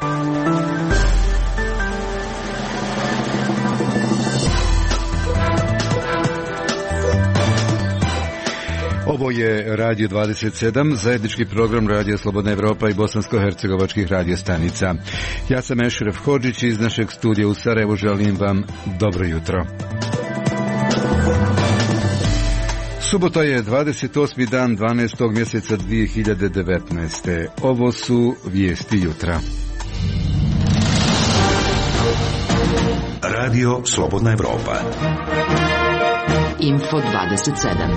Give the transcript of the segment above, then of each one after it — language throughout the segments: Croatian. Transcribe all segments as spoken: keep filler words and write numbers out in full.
Ovo je Radio dvadeset sedam, zajednički program Radio Slobodna Evropa i bosansko-hercegovačkih radiostanica. Ja sam Ešref Hodžić iz našeg studija u Sarajevu, želim vam dobro jutro. Subota je dvadeset osmi dan dvanaestog mjeseca dvije hiljade devetnaeste. Ovo su vijesti jutra. Radio Slobodna Evropa. Info dvadeset sedam.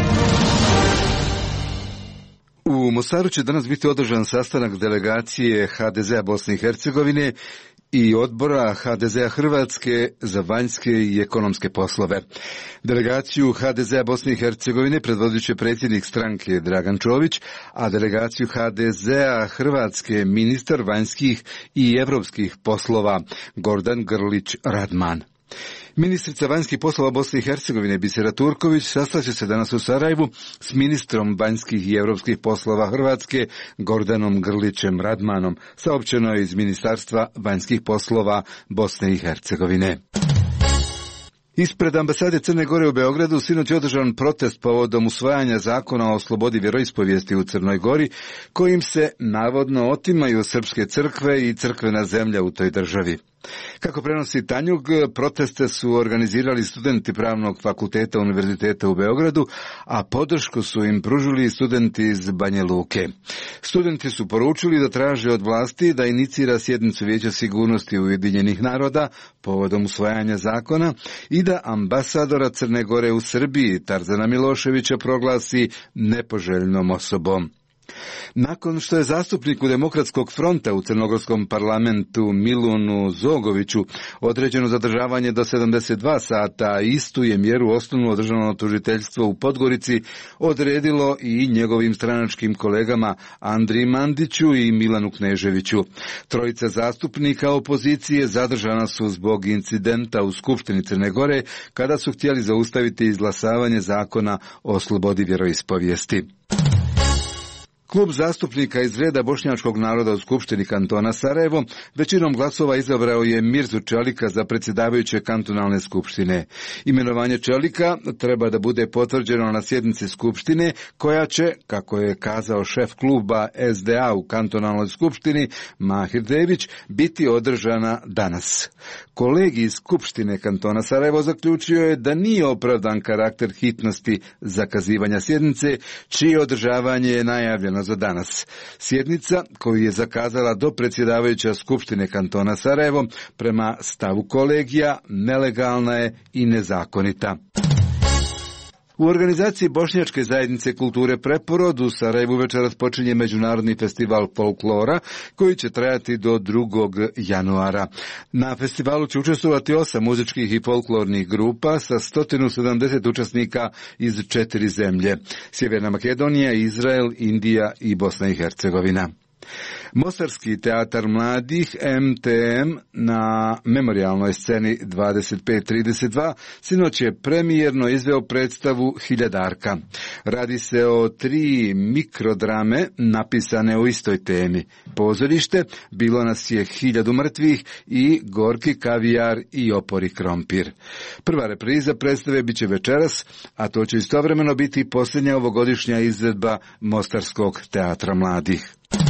U Mostaru će danas biti održan sastanak delegacije ha de zea Bosne i Hercegovine i odbora ha de zea Hrvatske za vanjske i ekonomske poslove. Delegaciju ha de zea Bosne i Hercegovine predvodit će predsjednik stranke Dragan Čović, a delegaciju ha de zea Hrvatske ministar vanjskih i evropskih poslova Gordan Grlić Radman. Ministrica vanjskih poslova Bosne i Hercegovine Bisera Turković sastaće se danas u Sarajevu s ministrom vanjskih i europskih poslova Hrvatske Gordanom Grlićem Radmanom, saopćeno je iz Ministarstva vanjskih poslova Bosne i Hercegovine. Ispred ambasade Crne Gore u Beogradu sinoć je održan protest povodom usvajanja zakona o slobodi vjeroispovijesti u Crnoj Gori, kojim se navodno otimaju srpske crkve i crkvena zemlja u toj državi. Kako prenosi Tanjug, proteste su organizirali studenti Pravnog fakulteta Univerziteta u Beogradu, a podršku su im pružili studenti iz Banja Luke. Studenti su poručili da traže od vlasti da inicira sjednicu Vijeća sigurnosti Ujedinjenih naroda povodom usvajanja zakona i da ambasadora Crne Gore u Srbiji Tarzana Miloševića proglasi nepoželjnom osobom. Nakon što je zastupniku Demokratskog fronta u Crnogorskom parlamentu Milunu Zogoviću određeno zadržavanje do sedamdeset dva sata, istu je mjeru osnovno državno tužiteljstvo u Podgorici odredilo i njegovim stranačkim kolegama Andriji Mandiću i Milanu Kneževiću. Trojica zastupnika opozicije zadržana su zbog incidenta u Skupštini Crne Gore kada su htjeli zaustaviti izglasavanje zakona o slobodi vjeroispovijesti. Klub zastupnika iz reda bošnjačkog naroda u Skupštini kantona Sarajevo većinom glasova izabrao je Mirzu Čelika za predsjedavajuće kantonalne skupštine. Imenovanje Čelika treba da bude potvrđeno na sjednici skupštine koja će, kako je kazao šef kluba es de a u kantonalnoj skupštini Mahir Dević, biti održana danas. Kolegij skupštine kantona Sarajevo zaključio je da nije opravdan karakter hitnosti zakazivanja sjednice, čije održavanje je najavljeno za danas. Sjednica koju je zakazala do predsjedavajuća Skupštine kantona Sarajevo prema stavu kolegija nelegalna je i nezakonita. U organizaciji Bošnjačke zajednice kulture Preporod u Sarajevu večeras počinje Međunarodni festival folklora koji će trajati do drugog januara. Na festivalu će učestvovati osam muzičkih i folklornih grupa sa sto sedamdeset učesnika iz četiri zemlje: Sjeverna Makedonija, Izrael, Indija i Bosna i Hercegovina. Mostarski teatar mladih em te em na memorijalnoj sceni dvadeset pet trideset dva sinoć je premijerno izveo predstavu Hiljadarka. Radi se o tri mikrodrame napisane o istoj temi. Pozorište, Bilo nas je hiljadu mrtvih i Gorki kavijar i opori krompir. Prva repriza predstave bit će večeras, a to će istovremeno biti posljednja ovogodišnja izvedba Mostarskog teatra mladih.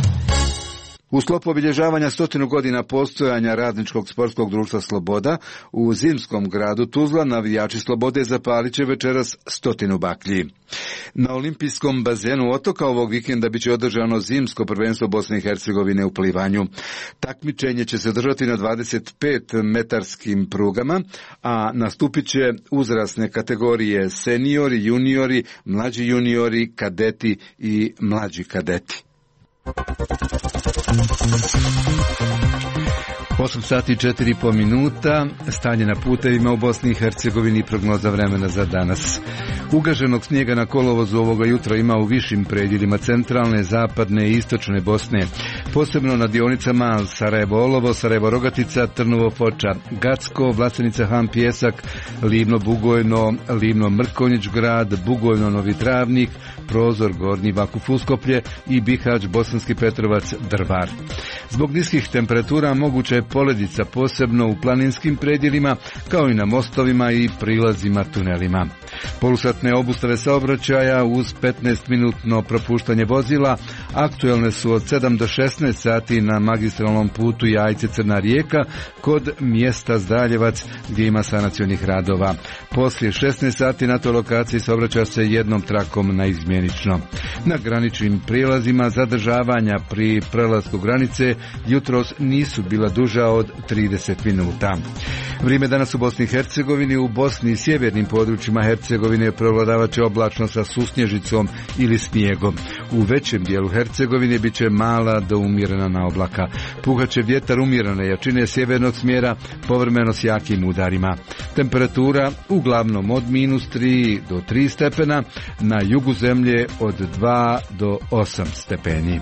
U sklopu obilježavanja stotinu godina postojanja Radničkog sportskog društva Sloboda u zimskom gradu Tuzla navijači Slobode zapalit će večeras stotinu baklji. Na olimpijskom bazenu otoka ovog vikenda biće održano zimsko prvenstvo Bosne i Hercegovine u plivanju. Takmičenje će se držati na dvadeset pet metarskim prugama, a nastupit će uzrasne kategorije seniori, juniori, mlađi juniori, kadeti i mlađi kadeti. osam sati i četiri i pol minuta, stanje na putevima u Bosni i Hercegovini i prognoza vremena za danas. Ugaženog snijega na kolovozu ovoga jutra ima u višim predjelima centralne, zapadne i istočne Bosne, posebno na dionicama Sarajevo-Olovo, Sarajevo-Rogatica, Trnovo-Foča, Gacko, Vlasenica-Han Pjesak, Livno-Bugojno, Livno-Mrkonjić-Grad, Bugojno-Novi Travnik, Prozor, Gornji Vakuf Uskoplje i Bihać, Bosanski Petrovac, Drvar. Zbog niskih temperatura moguća je poledica, posebno u planinskim predjelima, kao i na mostovima i prilazima tunelima. Polusatne obustave saobraćaja uz petnaest minutno propuštanje vozila aktuelne su od sedam do šesnaest sati na magistralnom putu Jajce-Crna Rijeka kod mjesta Zdaljevac gdje ima sanacionih radova. Poslije šesnaest sati na toj lokaciji saobraća se jednom trakom naizmjenično. Na graničnim prijelazima zadržavanja pri prelasku granice jutros nisu bila duža od trideset minuta. Vrijeme danas u Bosni i Hercegovini, u Bosni i sjevernim područjima Hercegovine prevladavat će oblačno sa susnježicom ili snijegom. U većem dijelu Hercegovine bit će mala do umjerena na oblaka. Puhat će vjetar umjerene jačine sjevernog smjera, povremeno s jakim udarima. Temperatura uglavnom od minus tri do tri stepena, na jugu zemlje od dva do osam stepeni.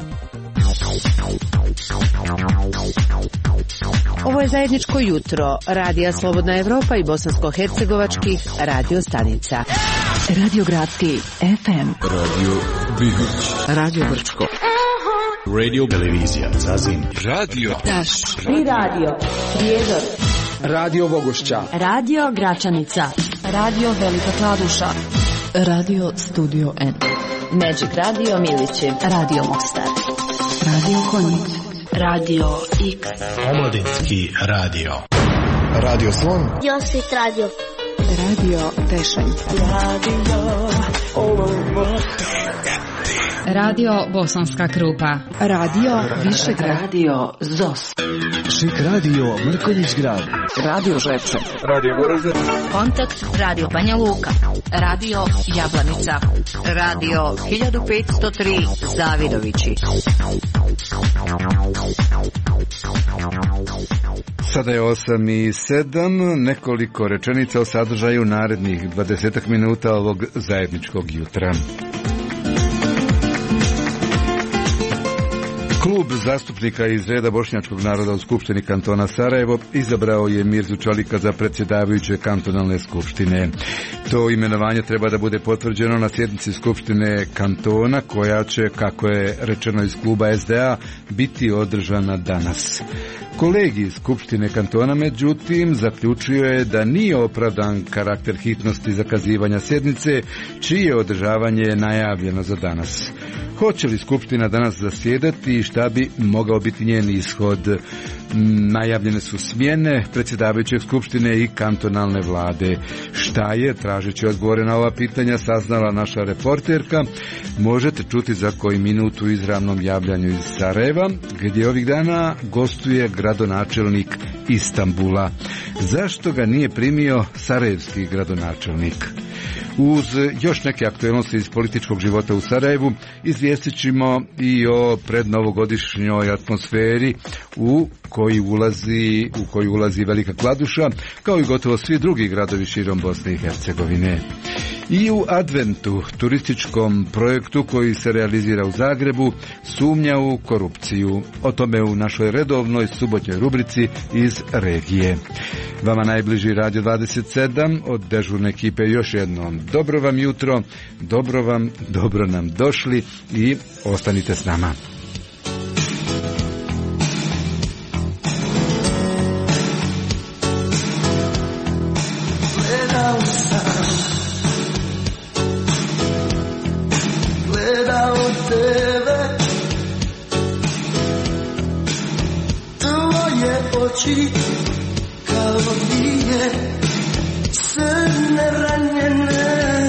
Ovo je zajedničko jutro Radija Slobodna Evropa i bosansko-hercegovačkih radio stanica. Radio Gradski F M, Radio Bihać, Radio Brčko, Radio Televizija Zazim, Radio Taš i Radio Prijedor, Radio Vogošća, Radio Gračanica, Radio Velika Kladuša, Radio Studio N, Magic Radio Milići, Radio Mostar, Radio Konjic, Radio X, Omladinski radio, Radio Slon, Josip Radio, Radio Tešanj, Radio Radio Bosanska Krupa, Radio Višegrad, Radio Zos, Šik radio Mrkonjić Grad, Radio Žepče, Radio Goražde, Kontakt Radio Banja Luka, Radio Jablanica, Radio hiljadu petsto tri Zavidovići. Sada je osam i sedam, nekoliko rečenica o sadržaju narednih dvadesetak minuta ovog zajedničkog jutra. Klub zastupnika iz reda bošnjačkog naroda u Skupštini kantona Sarajevo izabrao je Mirzu Čolika za predsjedavajuće kantonalne skupštine. To imenovanje treba da bude potvrđeno na sjednici Skupštine kantona koja će, kako je rečeno iz kluba S D A, biti održana danas. Kolegij Skupštine kantona, međutim, zaključio je da nije opravdan karakter hitnosti zakazivanja sjednice, čije održavanje je najavljeno za danas. Hoće li Skupština danas zasjedati i šta bi mogao biti njen ishod? Najavljene su smjene predsjedavajućeg Skupštine i kantonalne vlade. Šta je, tražeći odgovore na ova pitanja, saznala naša reporterka. Možete čuti za koji minut u izravnom javljanju iz Sarajeva, gdje ovih dana gostuje gradonačelnik Istanbula. Zašto ga nije primio sarajevski gradonačelnik? Uz još neke aktualnosti iz političkog života u Sarajevu izvijestit ćemo i o prednovogodišnjoj atmosferi u koji ulazi, u koju ulazi Velika Kladuša, kao i gotovo svi drugi gradovi širom Bosne i Hercegovine. I u Adventu, turističkom projektu koji se realizira u Zagrebu, sumnja u korupciju. O tome u našoj redovnoj subotnjoj rubrici iz regije. Vama najbliži Radio dvadeset sedam, od dežurne ekipe još jednom dobro vam jutro, dobro vam, dobro nam došli i ostanite s nama. Oči kao dvije crne ranjene,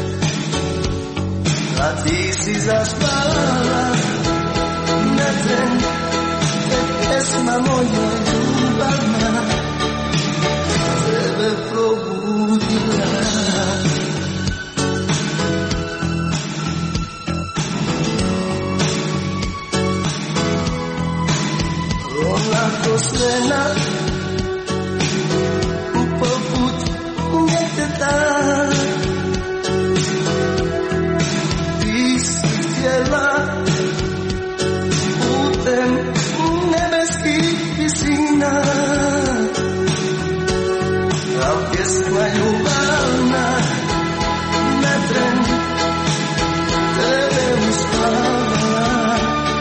a ti si zaspala na tren, te pesma moja ljubavna tebe probudila. Ona Rakosvena poput djeteta. Ti si htjela putem nebeskih visina, a pjesma ljubavna na tren tebe uspava.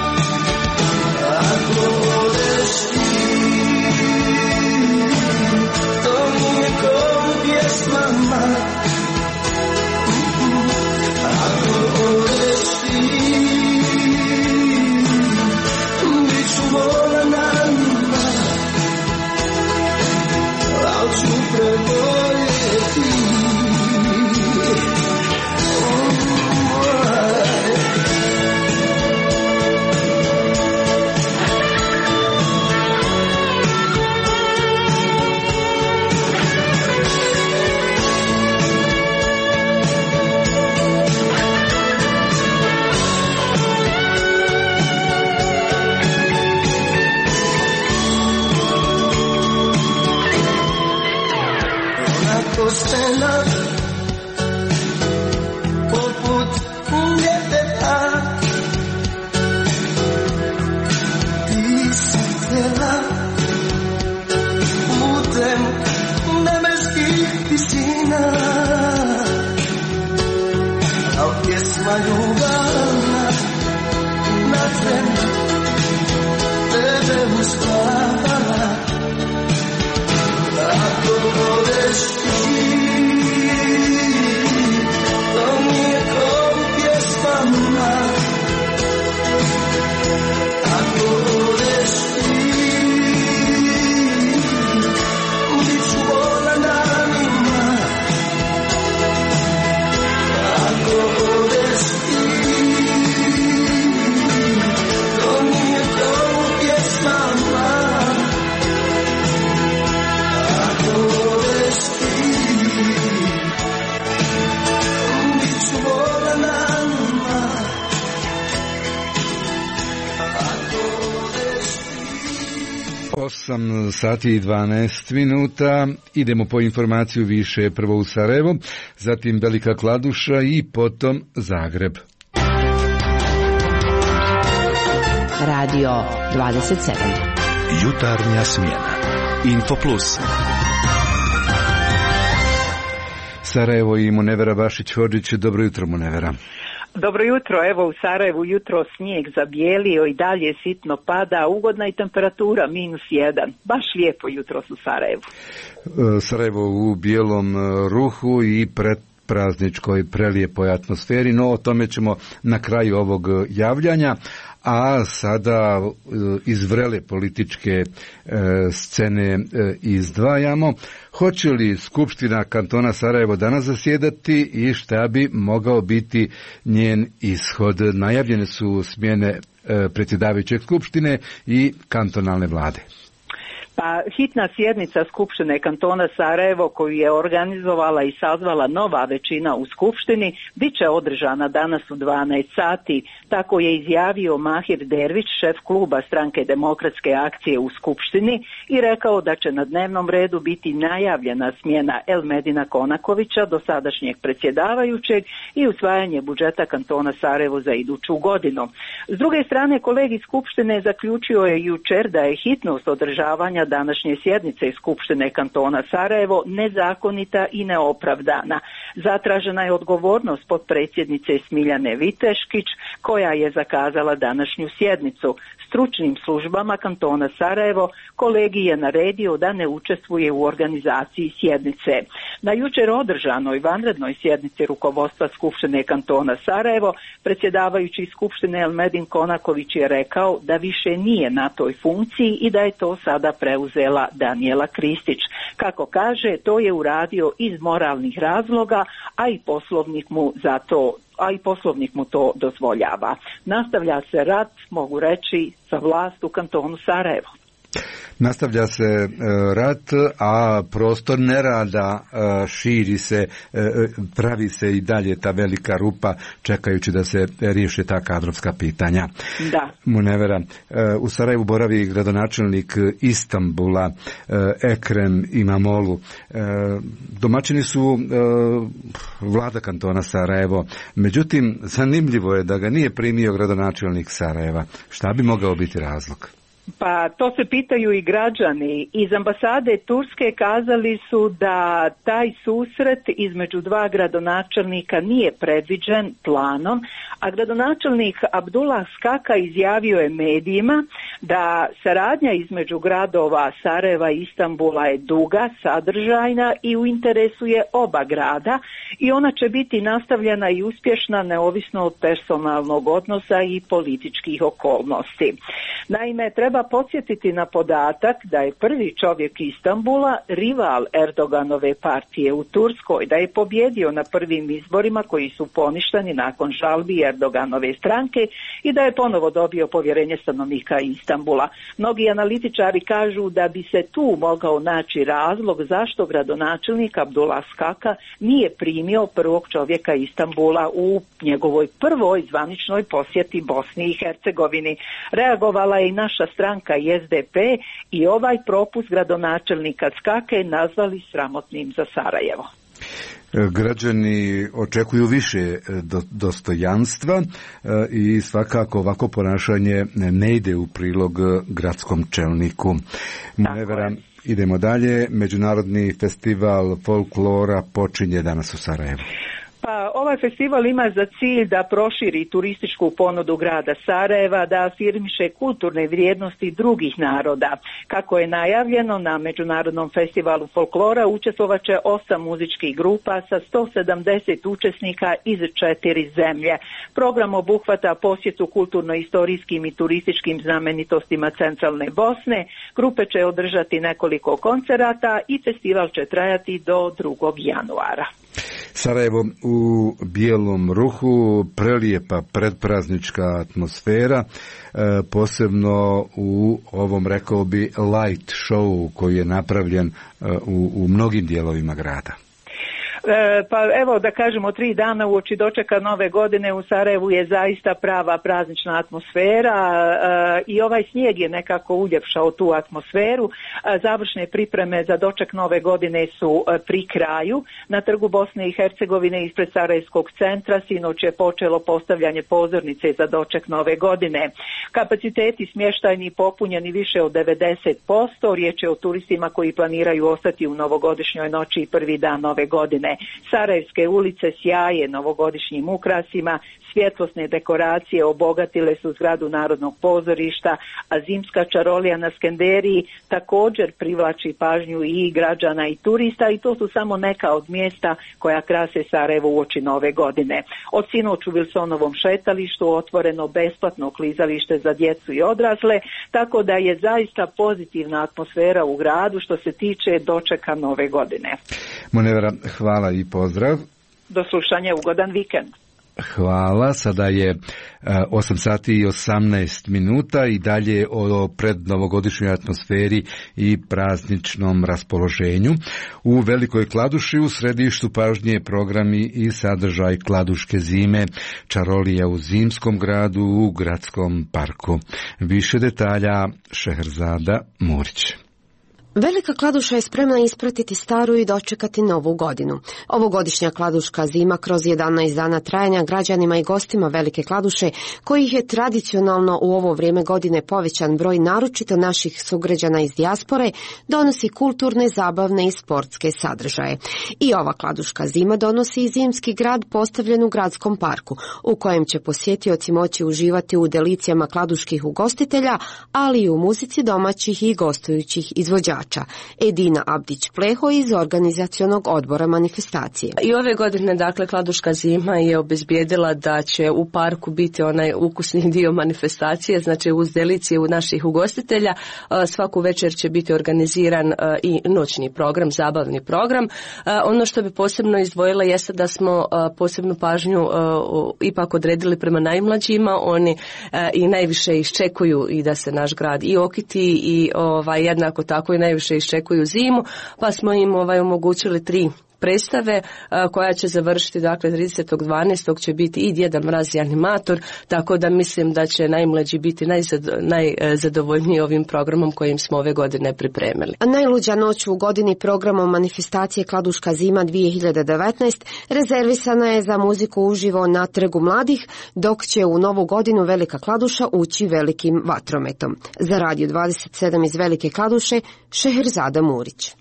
Ako odeš ti, to nije ko pjesmama. Ako odeš ti, bit ću volanama, al ću preboljeti. Stena poput djeteta. Ti si htjela putem nebeskih visina, a pjesma ljubavna na tren tebe uspavala. Ako odeš ti, to nije ko pjesmama. Ako odeš ti, bit ću volanama. Ako odeš ti, to nije ko pjesmama. Ako odeš ti, bit ću volanama. Ako odeš ti. osam sati i dvanaest minuta. Idemo po informaciju više, prvo u Sarajevo, zatim Velika Kladuša i potom Zagreb. Radio dvadeset sedam. Jutarnja smjena. Info Plus. Sarajevo i Munevera Bašić-Hodžić. Dobro jutro, Munevera. Dobro jutro, evo u Sarajevu jutro snijeg zabijelio i dalje sitno pada, ugodna i temperatura minus jedan. Baš lijepo jutro u Sarajevu. Sarajevo u bijelom ruhu i pred prazničkoj prelijepoj atmosferi, no o tome ćemo na kraju ovog javljanja. A sada iz vrele političke e, scene e, izdvajamo. Hoće li Skupština kantona Sarajevo danas zasjedati i šta bi mogao biti njen ishod? Najavljene su smjene e, predsjedavajućeg Skupštine i kantonalne vlade. Pa hitna sjednica Skupštine kantona Sarajevo koju je organizovala i sazvala nova većina u Skupštini bit će održana danas u dvanaest sati. Tako je izjavio Mahir Dervić, šef kluba Stranke demokratske akcije u Skupštini, i rekao da će na dnevnom redu biti najavljena smjena Elmedina Konakovića, dosadašnjeg predsjedavajućeg, i usvajanje budžeta kantona Sarajevo za iduću godinu. S druge strane, kolegi Skupštine zaključio je jučer da je hitnost održavanja današnje sjednice Skupštine kantona Sarajevo nezakonita i neopravdana. Zatražena je odgovornost potpredsjednice Smiljane Viteškić, koja je zakazala današnju sjednicu. Stručnim službama kantona Sarajevo kolegi je naredio da ne učestvuje u organizaciji sjednice. Na jučer održanoj vanrednoj sjednici rukovodstva Skupštine kantona Sarajevo, predsjedavajući Skupštine Elmedin Konaković je rekao da više nije na toj funkciji i da je to sada preuzela Danijela Kristić. Kako kaže, to je uradio iz moralnih razloga, a i poslovnik mu za to a i poslovnik mu to dozvoljava. Nastavlja se rat, mogu reći, za vlast u kantonu Sarajevo. Nastavlja se rat, a prostor nerada širi se, pravi se i dalje ta velika rupa čekajući da se riješe ta kadrovska pitanja. Da. Munevera, u Sarajevu boravi gradonačelnik Istanbula Ekrem Imamoglu. Domaćini su vlada kantona Sarajevo, međutim zanimljivo je da ga nije primio gradonačelnik Sarajeva. Šta bi mogao biti razlog? Pa to se pitaju i građani. Iz ambasade Turske kazali su da taj susret između dva gradonačelnika nije predviđen planom, a gradonačelnik Abdullah Skaka izjavio je medijima da saradnja između gradova Sarajeva i Istanbula je duga, sadržajna i u interesu je oba grada i ona će biti nastavljena i uspješna neovisno od personalnog odnosa i političkih okolnosti. Naime, treba podsjetiti na podatak da je prvi čovjek Istanbula rival Erdoganove partije u Turskoj, da je pobjedio na prvim izborima koji su poništeni nakon žalbi Erdoganove stranke i da je ponovo dobio povjerenje stanovnika Istanbula. Mnogi analitičari kažu da bi se tu mogao naći razlog zašto gradonačelnik Abdullah Skaka nije primio prvog čovjeka Istanbula u njegovoj prvoj zvaničnoj posjeti Bosni i Hercegovini. Reagovala je i naša stranka i S D P i ovaj propust gradonačelnika Skake nazvali sramotnim za Sarajevo. Građani očekuju više dostojanstva i svakako ovako ponašanje ne ide u prilog gradskom čelniku. Nevera, idemo dalje. Međunarodni festival folklora počinje danas u Sarajevu. Pa ovaj festival ima za cilj da proširi turističku ponudu grada Sarajeva, da afirmiše kulturne vrijednosti drugih naroda. Kako je najavljeno, na Međunarodnom festivalu folklora učestvovat će osam muzičkih grupa sa sto sedamdeset učesnika iz četiri zemlje. Program obuhvata posjetu kulturno-istorijskim i turističkim znamenitostima centralne Bosne. Grupe će održati nekoliko koncerata i festival će trajati do drugog januara. Sarajevo u bijelom ruhu, prelijepa predpraznička atmosfera, posebno u ovom, rekao bi, light show koji je napravljen u, u mnogim dijelovima grada. E, pa evo da kažemo, tri dana uoči dočeka nove godine u Sarajevu je zaista prava praznična atmosfera e, i ovaj snijeg je nekako uljepšao tu atmosferu. E, završne pripreme za doček nove godine su e, pri kraju. Na trgu Bosne i Hercegovine ispred Sarajevskog centra sinoć je počelo postavljanje pozornice za doček nove godine. Kapaciteti smještajni popunjeni više od devedeset posto. Riječ je o turistima koji planiraju ostati u novogodišnjoj noći i prvi dan nove godine. Sarajevske ulice sjaje novogodišnjim ukrasima, svjetlosne dekoracije obogatile su zgradu Narodnog pozorišta, a zimska čarolija na Skenderiji također privlači pažnju i građana i turista i to su samo neka od mjesta koja krase Sarajevo uoči nove godine. Od sinoć u Wilsonovom šetalištu otvoreno besplatno klizalište za djecu i odrasle, tako da je zaista pozitivna atmosfera u gradu što se tiče dočeka nove godine. Munevera, hvala i pozdrav. Do slušanja, ugodan vikend. Hvala, sada je osam sati i osamnaest minuta i dalje o prednovogodišnjoj atmosferi i prazničnom raspoloženju. U Velikoj Kladuši u središtu pažnje programi i sadržaj Kladuške zime, čarolija u zimskom gradu u gradskom parku. Više detalja Šehrzada Murić. Velika Kladuša je spremna ispratiti staru i dočekati novu godinu. Ovogodišnja Kladuška zima kroz jedanaest dana trajanja građanima i gostima Velike Kladuše, kojih je tradicionalno u ovo vrijeme godine povećan broj naročito naših sugrađana iz dijaspore, donosi kulturne, zabavne i sportske sadržaje. I ova Kladuška zima donosi i zimski grad postavljen u gradskom parku, u kojem će posjetioci moći uživati u delicijama kladuških ugostitelja, ali i u muzici domaćih i gostujućih izvođača. navijača. Edina Abdić-Pleho iz organizacionog odbora manifestacije. I ove godine, dakle, Kladuška zima je obezbijedila da će u parku biti onaj ukusni dio manifestacije, znači uz delicije u naših ugostitelja. Svaku večer će biti organiziran i noćni program, zabavni program. Ono što bi posebno izdvojila jeste da smo posebnu pažnju ipak odredili prema najmlađima. Oni i najviše iščekuju i da se naš grad i okiti i ovaj, jednako tako i najviše iščekuju zimu, pa smo im ovaj, omogućili tri predstave koja će završiti, dakle, tridesetog dvanaestog će biti i Djeda Mraz i animator, tako da mislim da će najmlađi biti najzadovoljniji ovim programom kojim smo ove godine pripremili. Najluđa noć u godini programom manifestacije Kladuška zima dvije hiljade devetnaest rezervisana je za muziku uživo na Trgu mladih, dok će u novu godinu Velika Kladuša ući velikim vatrometom. Za Radio dvadeset sedam iz Velike Kladuše, Šeherzada Murić.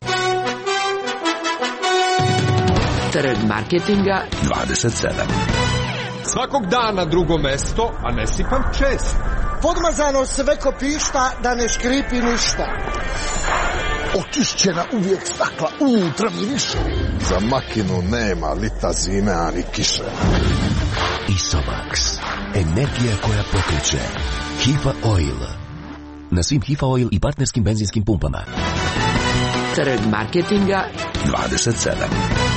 Trg marketinga dvadeset sedam. Svakog dana drugo mesto, a ne sipam čest. Podmazano sve ko pišta, da ne škripi ništa. Očišćena uvijek stakla, unutra miriše. Za makinu nema lita zime, ani kiše. Isomax. Energija koja pokreće. Hifa Oil. Na svim Hifa Oil i partnerskim benzinskim pumpama. Trg marketinga dvadeset sedam.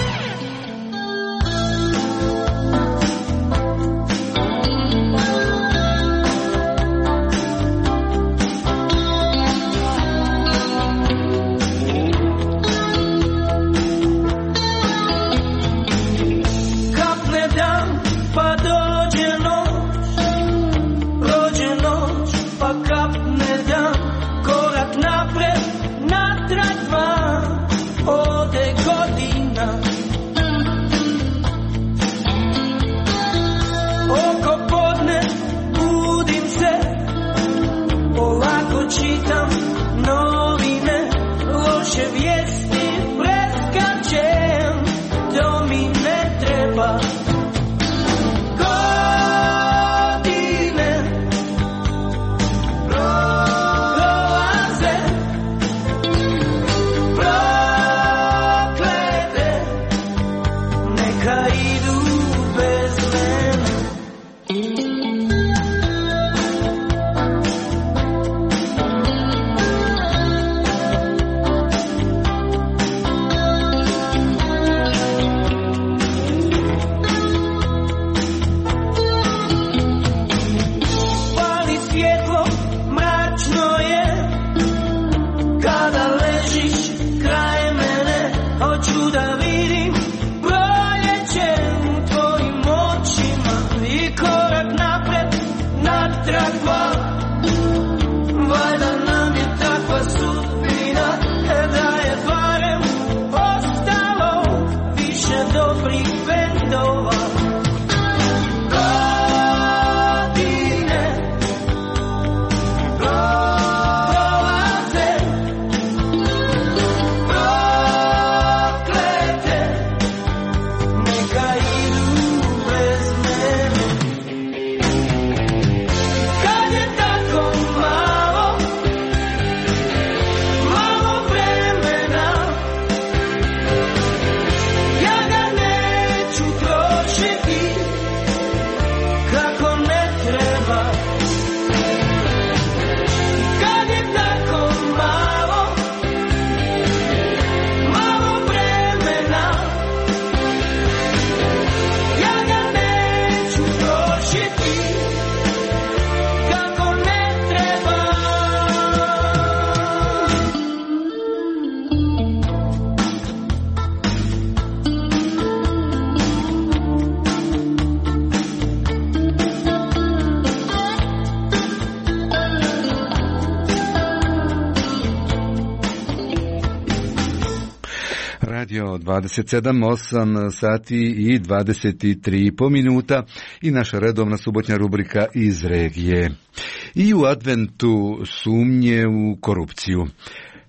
dvadeset sedam, osam sati i dvadeset tri po minuta i naša redovna subotnja rubrika iz regije. I u adventu sumnje u korupciju.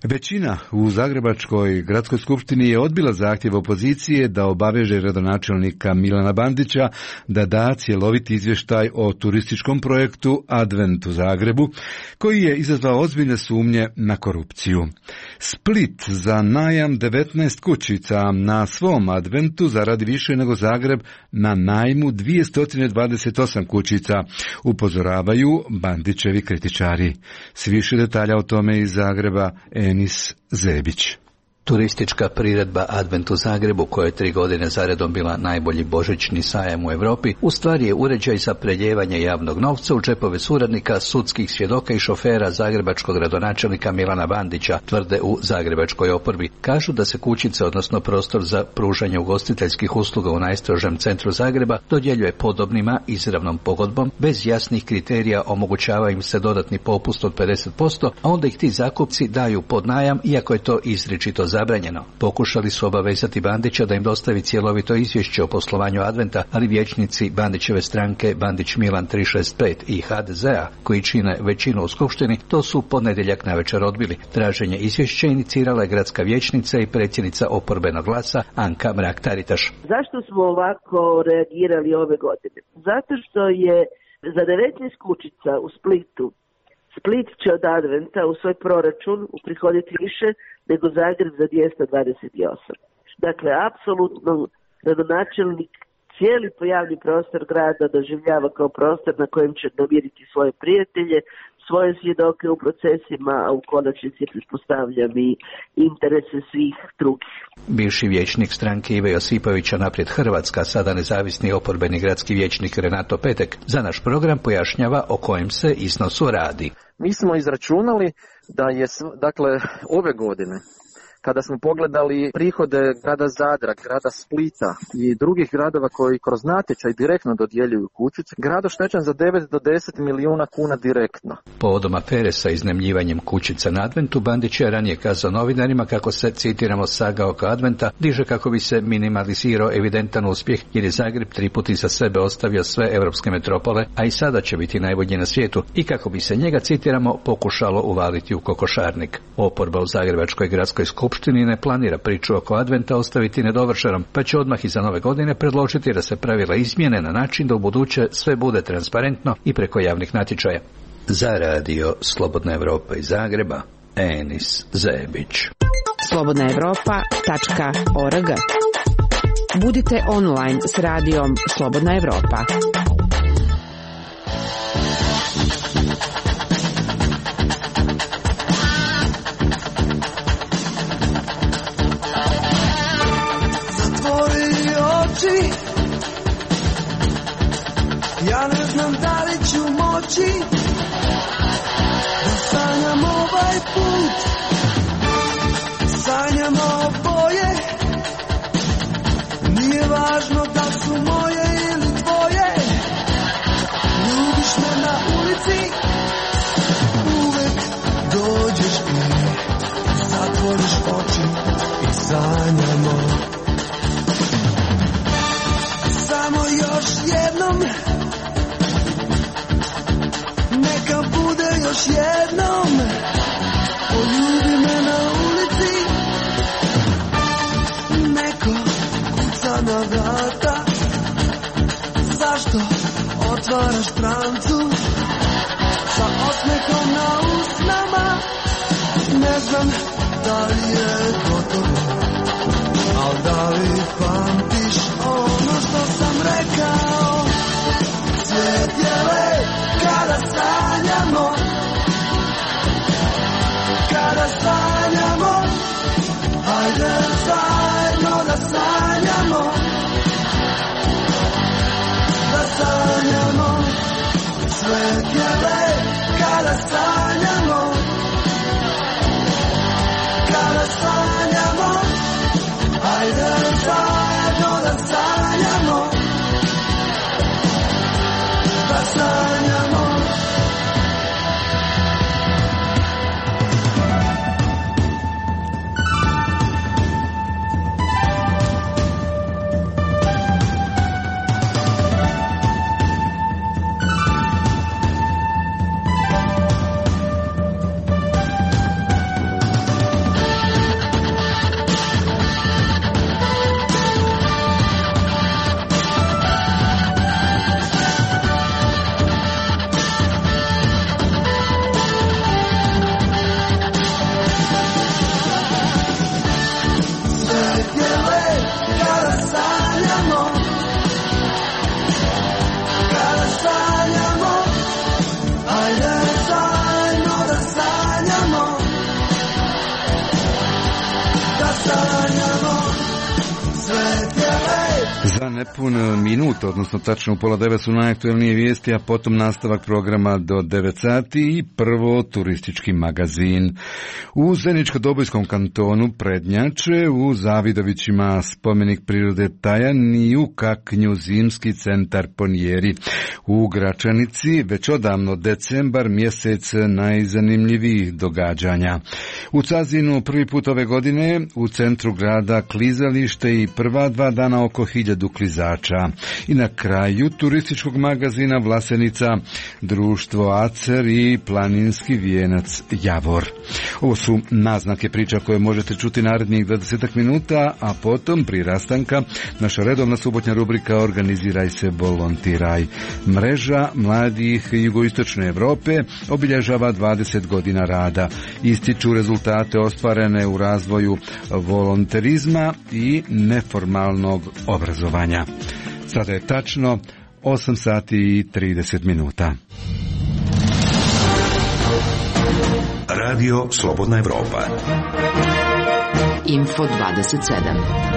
Većina u Zagrebačkoj gradskoj skupštini je odbila zahtjev opozicije da obaveže gradonačelnika Milana Bandića da da cjeloviti izvještaj o turističkom projektu Advent u Zagrebu, koji je izazvao ozbiljne sumnje na korupciju. Split za najam devetnaest kućica na svom Adventu zaradi više nego Zagreb na najmu dvjesto dvadeset osam kućica, upozoravaju Bandićevi kritičari. S više detalja o tome iz Zagreba Enis Zebić. Turistička priredba Advent u Zagrebu, koja je tri godine zaredom bila najbolji božićni sajam u Europi, u stvari je uređaj za preljevanje javnog novca u džepove suradnika, sudskih svjedoka i šofera zagrebačkog gradonačelnika Milana Bandića, tvrde u zagrebačkoj oporbi. Kažu da se kućice, odnosno prostor za pružanje ugostiteljskih usluga u najstrožem centru Zagreba, dodjeljuje podobnima izravnom pogodbom, bez jasnih kriterija omogućava im se dodatni popust od pedeset posto, a onda ih ti zakupci daju pod najam, iako je to izričito zabranjeno. Pokušali su obavezati Bandića da im dostavi cjelovito izvješće o poslovanju Adventa, ali vijećnici Bandićeve stranke Bandić Milan tri šest pet i ha de zea, koji čine većinu u skupštini, to su ponedjeljak navečer odbili. Traženje izvješća inicirala je gradska vijećnica i predsjednica oporbenog glasa Anka Mrak-Taritaš. Zašto smo ovako reagirali ove godine? Zato što je za devetnaest kućica u Splitu Split će od Adventa u svoj proračun uprihoditi više nego Zagreb za dvjesto dvadeset osam. Dakle, apsolutno gradonačelnik cijeli pojavni prostor grada doživljava kao prostor na kojem će namiriti svoje prijatelje, svoje svjedoke u procesima, a u konačnici pretpostavljam i interese svih drugih. Bivši vijećnik stranke Ive Josipovića Naprijed Hrvatska, sada nezavisni oporbeni gradski vijećnik Renato Petek, za naš program pojašnjava o kojem se iznosu radi. Mi smo izračunali da je, dakle, ove godine, kada smo pogledali prihode grada Zadra, grada Splita i drugih gradova koji kroz natječaj direktno dodjeljuju kućice, grad oštećen za devet do deset milijuna kuna direktno. Povodom afere sa iznajmljivanjem kućica na Adventu, Bandić je ranije kazao novinarima kako se, citiramo, saga oko Adventa diže kako bi se minimalizirao evidentan uspjeh, jer je Zagreb tri puta iza sebe ostavio sve europske metropole, a i sada će biti najbolji na svijetu, i kako bi se njega, citiramo, pokušalo uvaliti u kokošarnik. Oporba u Zagrebačkoj gradskoj skupštini Skupštini ne planira priču oko Adventa ostaviti nedovršenom, pa će odmah iza nove godine predložiti da se pravila izmjene na način da u buduće sve bude transparentno i preko javnih natječaja. Za radio Slobodna Evropa iz Zagreba, Enis Zebić. slobodna evropa tačka org. Budite online s radijom Slobodna Evropa. Ja ne znam da li ću moći da sanjam ovaj put, sanjam oboje, nije važno da su moje ili tvoje, ljubiš me na ulici, uvek dođeš i zatvoriš oči i sanjamo. Samo još jednom, neka bude još jednom, poljubi me na ulici, neko kuca na vrata, zašto otvaraš strancu, sa osmehom na usnama, ne znam da li je gotovo, al da li pamtiš ono što sam rekao, svijet je lep kada sanjamo, kada sanjamo, hajde zajedno da sanjamo, da sanjamo, svijet je lep kada sanjamo, kada sanjamo, hajde zajedno da sanjamo, da sanjamo. nepun minut, odnosno tačno u pola devet su najaktuelnije vijesti, a potom nastavak programa do devet sati i prvo turistički magazin. U Zeničko-Dobojskom kantonu prednjače u Zavidovićima spomenik prirode Tajan i u Kaknju zimski centar Ponjeri. U Gračanici već odavno decembar mjesec najzanimljivijih događanja. U Cazinu prvi put ove godine u centru grada klizalište i prva dva dana oko hiljadu klizača. I na kraju turističkog magazina Vlasenica, društvo Acer i planinski vijenac Javor. Ovo su naznake priča koje možete čuti narednih dvadeset minuta, a potom pri rastanka naša redovna subotnja rubrika Organiziraj se, volontiraj. Mreža mladih jugoistočne Europe obilježava dvadeset godina rada. Ističu rezultate ostvarene u razvoju volonterizma i neformalnog obrazovanja. Sada je tačno osam sati i trideset minuta. Radio Slobodna Evropa. Info dvadeset sedam.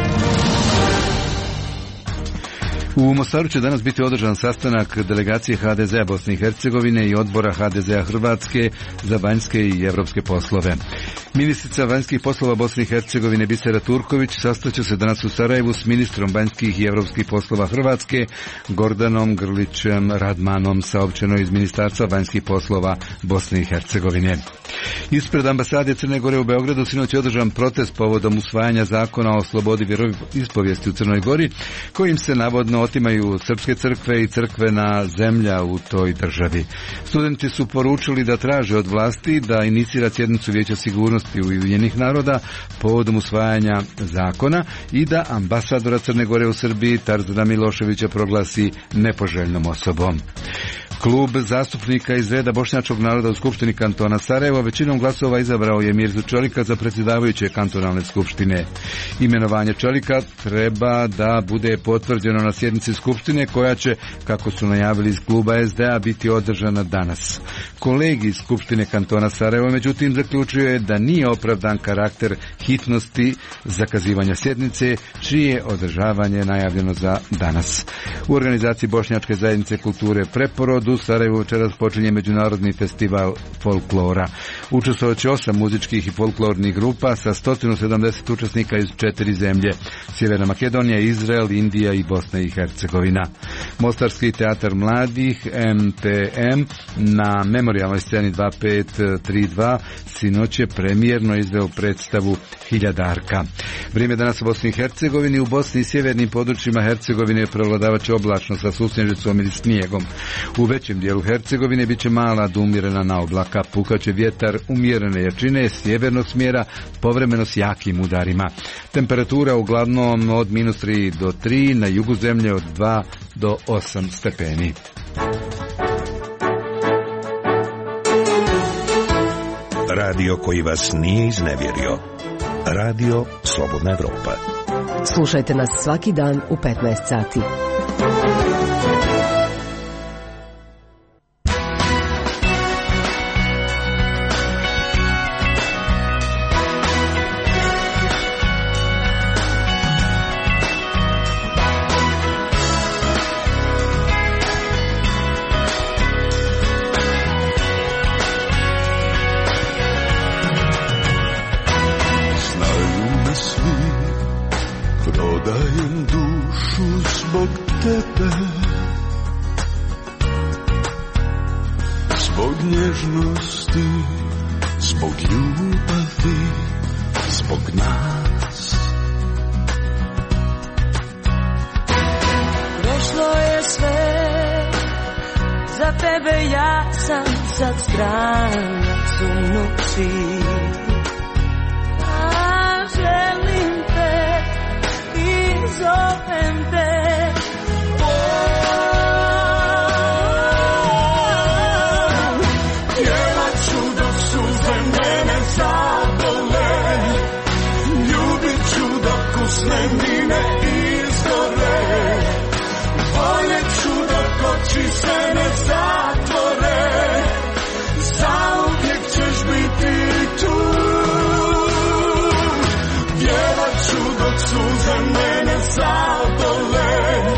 U Mostaru će danas biti održan sastanak delegacije ha de zea Bosne i Hercegovine i odbora ha de zea Hrvatske za vanjske i evropske poslove. Ministrica vanjskih poslova Bosne i Hercegovine Bisera Turković sastaće se danas u Sarajevu s ministrom vanjskih i evropskih poslova Hrvatske Gordanom Grlićem Radmanom, saopćeno iz Ministarstva vanjskih poslova Bosne i Hercegovine. Ispred ambasade Crne Gore u Beogradu sinoć je održan protest povodom usvajanja zakona o slobodi vjeroispovijesti u Crnoj Gori, kojim se navodno otimaju srpske crkve i crkvena zemlja u toj državi. Studenti su poručili da traže od vlasti da inicira sjednicu Vijeća sigurnosti Ujedinjenih naroda povodom usvajanja zakona i da ambasadora Crne Gore u Srbiji Tarzana Miloševića proglasi nepoželjnom osobom. Klub zastupnika iz reda bošnjačkog naroda u Skupštini kantona Sarajevo većinom glasova izabrao je Mirzu Čolika za predsjedavajuće kantonalne skupštine. Imenovanje Čolika treba da bude potvrđeno na sjednici skupštine koja će, kako su najavili iz kluba es de a, biti održana danas. Kolegi iz Skupštine kantona Sarajevo međutim zaključio je da nije opravdan karakter hitnosti zakazivanja sjednice, čije je održavanje najavljeno za danas. U organizaciji Bošnjačke zajednice kulture Preporod u Sarajevu večeras počinje međunarodni festival folklora. Učestvovat će osam muzičkih i folklornih grupa sa sto sedamdeset učesnika iz četiri zemlje: Sjeverna Makedonija, Izrael, Indija i Bosna i Hercegovina. Mostarski teatar mladih em te em na memorijalnoj sceni dva pet tri dva sinoć je premijerno izveo predstavu Hiljadarka. Vrijeme danas u Bosni i Hercegovini. U Bosni i sjevernim područjima Hercegovine prevladavat će oblačno sa susnježicom ili snijegom. U većem dijelu Hercegovine bit će mala do umjerena naoblaka, pukaće vjetar umjerene jačine sjevernog smjera, povremeno s jakim udarima. Temperatura uglavnom od minus tri do tri, na jugu zemlje od dva do osam stepeni. Radio koji vas nije iznevjerio. Radio Slobodna Evropa. Slušajte nas svaki dan u petnaest sati. Suze mene zadole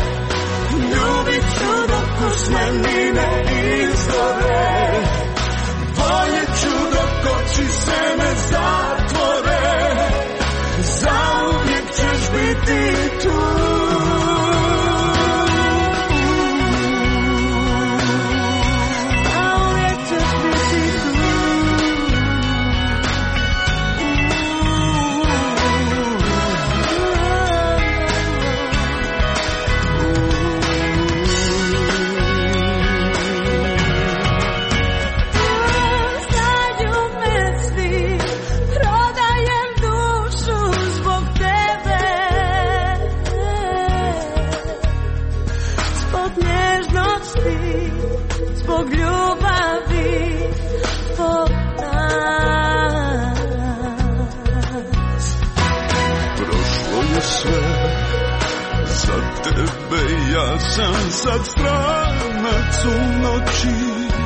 sad stranac u noći,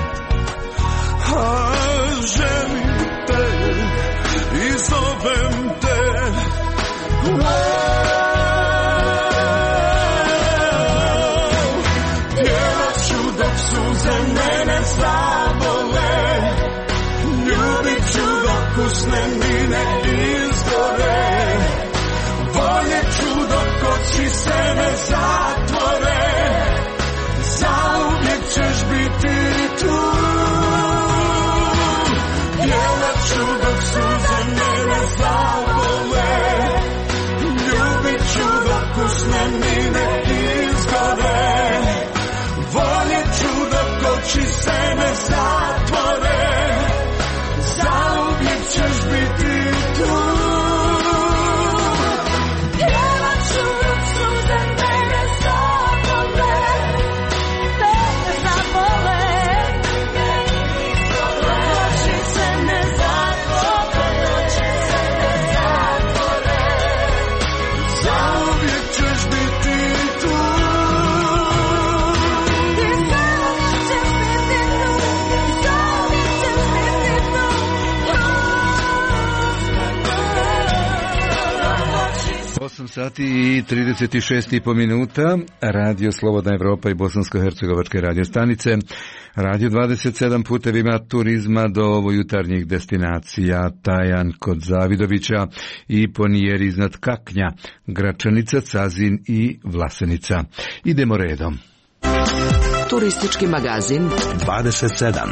a želim te i zovem te. Pjevat ću dok suze mene zabole, ljubit ću dok usne mine izgore, voljet ću dok oči se ne zatvore, zauvijek ćeš biti tu. Pjevat ću dok suze mene zabole, ljubit ću dok usne mine izgore, voljet ću dok oči se ne zatvore, zauvijek ćeš biti tu. Pjevat ću dok suze mene zabole, te zabole, oči se ne zatvore, zauvijek ćeš biti tu. osam sati i trideset šest i po minuta, Radio Slobodna Evropa i bosansko-hercegovačke radio stanice, Radio dvadeset sedam putevima turizma do ovojutarnjih destinacija, Tajan kod Zavidovića i Ponijer iznad Kaknja, Gračanica, Cazin i Vlasenica. Idemo redom. Turistički magazin dvadeset sedam.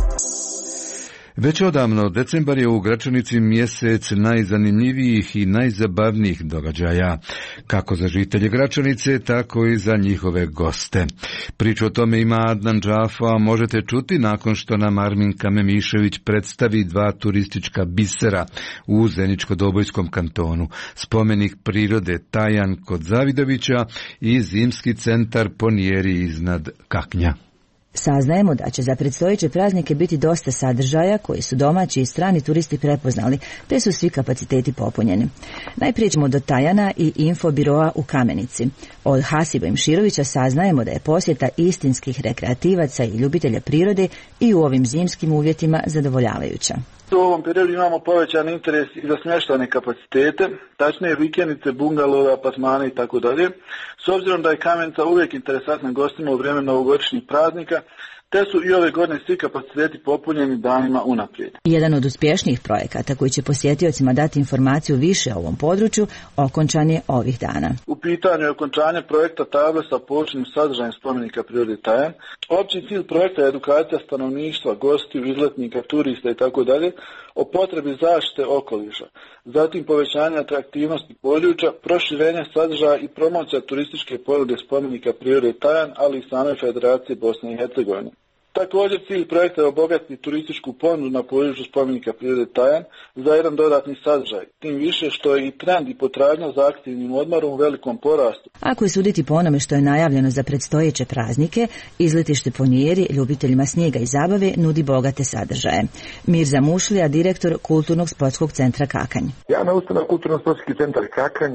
Već odavno, decembar je u Gračanici mjesec najzanimljivijih i najzabavnijih događaja, kako za žitelje Gračanice, tako i za njihove goste. Priču o tome ima Adnan Džafa, a možete čuti nakon što nam Armin Kamemišević predstavi dva turistička bisera u Zeničko-Dobojskom kantonu, spomenik prirode Tajan kod Zavidovića i zimski centar Ponijeri iznad Kaknja. Saznajemo da će za predstojeće praznike biti dosta sadržaja koji su domaći i strani turisti prepoznali, te su svi kapaciteti popunjeni. Najprije ćemo do Tajana i infobiroa u Kamenici. Od Hasiba Imširovića saznajemo da je posjeta istinskih rekreativaca i ljubitelja prirode i u ovim zimskim uvjetima zadovoljavajuća. U ovom periodu imamo povećan interes i za smještajne kapacitete, tačnije vikendice, bungalove, apartmane i tako dalje. S obzirom da je Kamenica uvijek interesantna gostima u vrijeme novogodišnjih praznika, te su i ove godine svi kapaciteti popunjeni danima unaprijed. Jedan od uspješnijih projekata koji će posjetiocima dati informaciju više o ovom području okončan je ovih dana. U pitanju je okončanje projekta table sa poučenim sadržajem spomenika prirode Tajan. Opći cilj projekta je edukacija stanovništva, gostiju, izletnika, turista i tako dalje o potrebi zaštite okoliša, zatim povećanje atraktivnosti područja, proširenje sadržaja i promocija turističke ponude spomenika prirode Tajan, ali i same Federacije Bosne i Hercegovine. Također cilj projekta je obogatiti turističku ponudu na području spomenika prirode Tajan za jedan dodatni sadržaj, tim više što je i trend i potražnja za aktivnim odmorom u velikom porastu. Ako je suditi po onome što je najavljeno za predstojeće praznike, izletište Ponijeri ljubiteljima snijega i zabave nudi bogate sadržaje. Mirza Mušlija, direktor Kulturnog sportskog centra Kakanj. Javna ustanova Kulturno-sportski centar Kakanj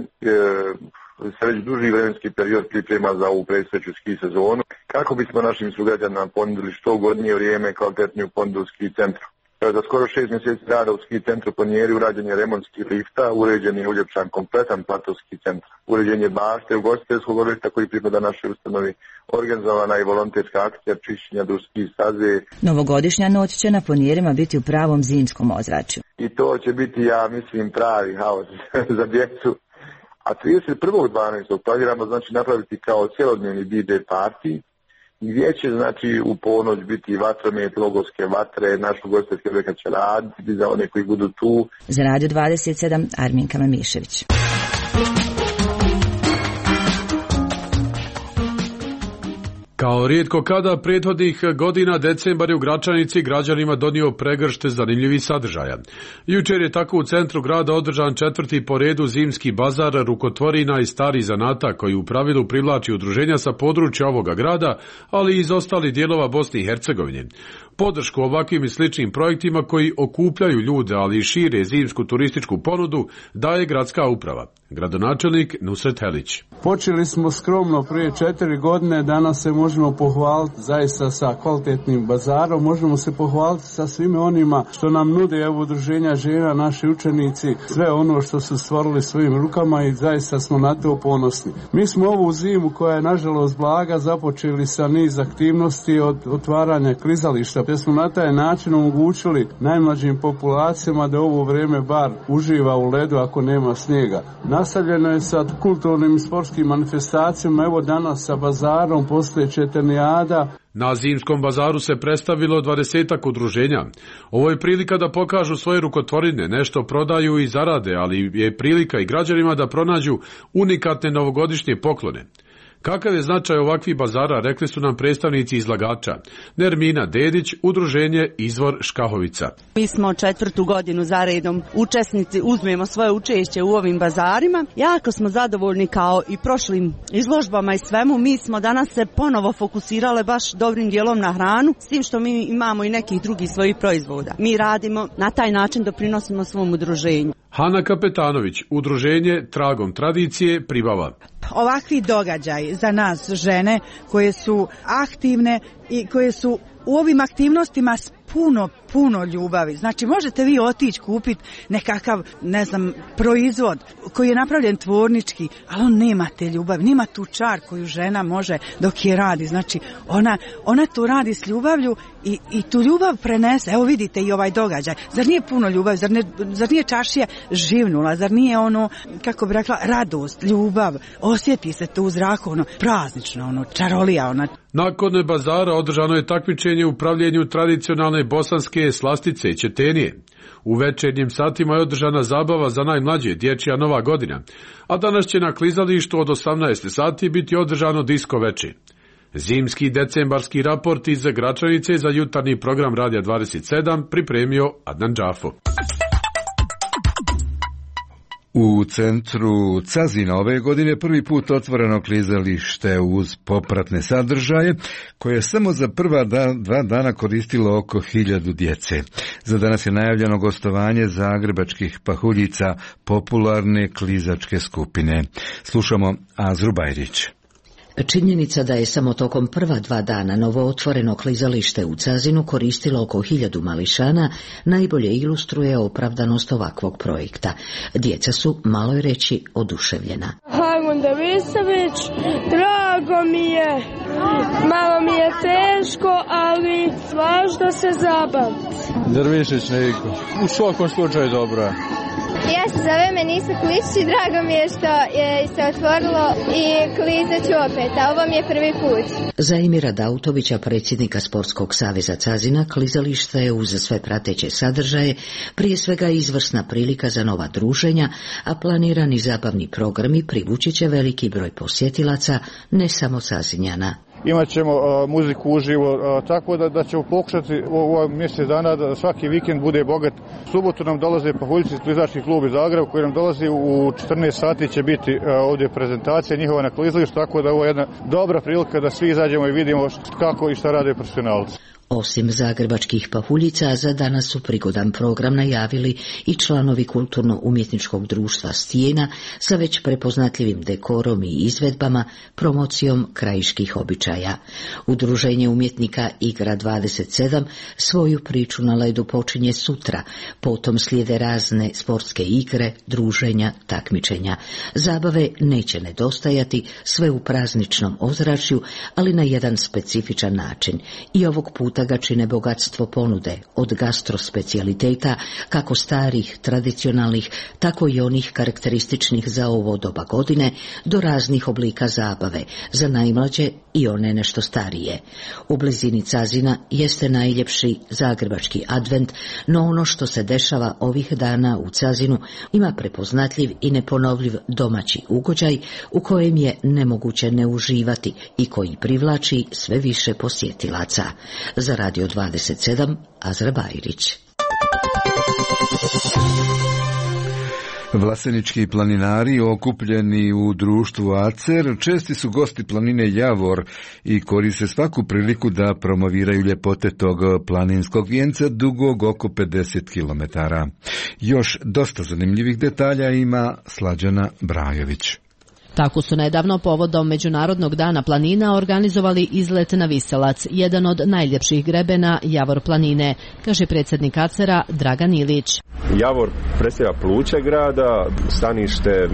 se već duži vremenski period priprema za ovu predstojeću ski sezonu, kako bismo našim sugrađanima ponudili što godnije vrijeme kvalitetniju ponudu u ski centru. Za skoro šest mjeseci rada u ski centru Ponijeri urađen je remont ski lifta, uređen je uljepšan kompletan plato ski centra. Uređen je bašte ugostiteljskog objekta koji pripada našoj ustanovi, organizovana je volonterska akcija čišćenja do ski staze. Novogodišnja noć će na Ponijerima biti u pravom zimskom ozračju. I to će biti, ja mislim, pravi haos za djecu. A trideset prvog dvanaestog planiramo znači napraviti kao cjelodnevni D J party, gdje će znači u ponoć biti vatromet, logovske vatre, naš ugostiteljski objekat će raditi za one koji budu tu. Za Radio dvadeset sedam Armin Kamemišević. Kao rijetko kada prethodnih godina decembar je u Gračanici građanima donio pregršte zanimljivih sadržaja. Jučer je tako u centru grada održan četvrti po redu zimski bazar rukotvorina i stari zanata koji u pravilu privlači udruženja sa područja ovoga grada, ali i iz ostalih dijelova Bosne i Hercegovine. podršku ovakvim i sličnim projektima koji okupljaju ljude, ali i šire zimsku turističku ponudu, daje gradska uprava. Gradonačelnik Nusret Helić. Počeli smo skromno prije četiri godine, danas se možemo pohvaliti zaista sa kvalitetnim bazarom, možemo se pohvaliti sa svime onima što nam nude evo udruženja žena, naši učenici, sve ono što su stvorili svojim rukama i zaista smo na to ponosni. Mi smo ovu zimu koja je nažalost blaga započeli sa niz aktivnosti od otvaranja klizališta, te smo na taj način omogućili najmlađim populacijama da ovo vrijeme bar uživa u ledu ako nema snijega. Nastavljeno je sa kulturnim i sportskim manifestacijama, evo danas sa bazarom, poslije Četernijada. Na zimskom bazaru se predstavilo dvadesetak udruženja. Ovo je prilika da pokažu svoje rukotvorine, nešto prodaju i zarade, ali je prilika i građanima da pronađu unikatne novogodišnje poklone. Kakav je značaj ovakvih bazara, rekli su nam predstavnici izlagača. Nermina Dedić, udruženje Izvor Škahovica. Mi smo četvrtu godinu za redom učesnici, uzmemo svoje učešće u ovim bazarima. Jako smo zadovoljni kao i prošlim izložbama i svemu. Mi smo danas se ponovo fokusirale baš dobrim dijelom na hranu, s tim što mi imamo i nekih drugih svojih proizvoda. Mi radimo na taj način, doprinosimo svom udruženju. Hana Kapetanović, udruženje Tragom tradicije Pribava. Ovakvi događaj za nas žene koje su aktivne i koje su u ovim aktivnostima s puno, puno ljubavi. Znači, možete vi otići kupiti nekakav, ne znam, proizvod koji je napravljen tvornički, ali on nema te ljubavi, nema tu čar koju žena može dok je radi. Znači, ona, ona to radi s ljubavlju i, i tu ljubav prenese. Evo vidite i ovaj događaj. Zar nije puno ljubavi? Zar, ne, zar nije čašija živnula? Zar nije ono, kako bi rekla, radost, ljubav? Osjeti se tu u zraku, ono, praznično, ono, čarolija, ona. Nakon bazara održano je takmičenje u pravljenju tradicionalne bosanske slastice i četenije. U večernjim satima je održana zabava za najmlađe, dječja Nova godina, a danas će na klizalištu od osamnaest sati biti održano disko veče. Zimski decembarski raport iz Gračanice za jutarnji program Radija dvadeset sedam pripremio Adnan Džafo. U centru Cazina ove godine prvi put otvoreno klizalište uz popratne sadržaje, koje je samo za prva da, dva dana koristilo oko hiljadu djece. Za danas je najavljeno gostovanje zagrebačkih pahuljica popularne klizačke skupine. Slušamo Azru Bajrić. Činjenica da je samo tokom prva dva dana novo otvoreno klizalište u Cazinu koristilo oko hiljadu mališana najbolje ilustruje opravdanost ovakvog projekta. Djeca su, malo je reći, oduševljena. Hajmon Devisović, drago mi je, malo mi je teško, ali važno se zabaviti. Dervišić Niko, u svakom slučaju dobro. Ja se zovem Enisa Kličić i drago mi je što je se otvorilo i klizat ću opet, a ovo mi je prvi put. Za Emira Dautovića, predsjednika Sportskog saveza Cazina, klizalište je uz sve prateće sadržaje prije svega izvrsna prilika za nova druženja, a planirani zabavni programi privući će veliki broj posjetilaca, ne samo Cazinjana. Imat ćemo uh, muziku uživo, uh, tako da, da ćemo pokušati u ovaj mjesec dana da svaki vikend bude bogat. U subotu nam dolaze pahuljice iz klizački klub iz Zagreba koji nam dolazi u četrnaest sati će biti uh, ovdje prezentacija njihova na klizalištu, tako da ovo je jedna dobra prilika da svi izađemo i vidimo kako i šta rade profesionalci. Osim zagrebačkih pahuljica, za danas su prigodan program najavili i članovi kulturno-umjetničkog društva Stijena sa već prepoznatljivim dekorom i izvedbama, promocijom krajiških običaja. Udruženje umjetnika Igra dvadeset sedam svoju priču na ledu počinje sutra, potom slijede razne sportske igre, druženja, takmičenja. Zabave neće nedostajati, sve u prazničnom ozračju, ali na jedan specifičan način. I ovog puta ga čine bogatstvo ponude, od gastrospecialiteta, kako starih, tradicionalnih, tako i onih karakterističnih za ovo doba godine, do raznih oblika zabave, za najmlađe i one nešto starije. U blizini Cazina jeste najljepši zagrebački advent, no ono što se dešava ovih dana u Cazinu ima prepoznatljiv i neponovljiv domaći ugođaj u kojem je nemoguće ne uživati i koji privlači sve više posjetilaca. Za Radio dvadeset sedam, Azra Bajrić. Vlasenički planinari okupljeni u društvu ACER česti su gosti planine Javor i koriste svaku priliku da promoviraju ljepote tog planinskog vijenca dugog oko pedeset kilometara. Još dosta zanimljivih detalja ima Slađana Brajović. Tako su nedavno povodom Međunarodnog dana planina organizovali izlet na Viselac, jedan od najljepših grebena Javor planine, kaže predsjednik ACER-a Dragan Ilić. Javor predstavlja pluća grada, stanište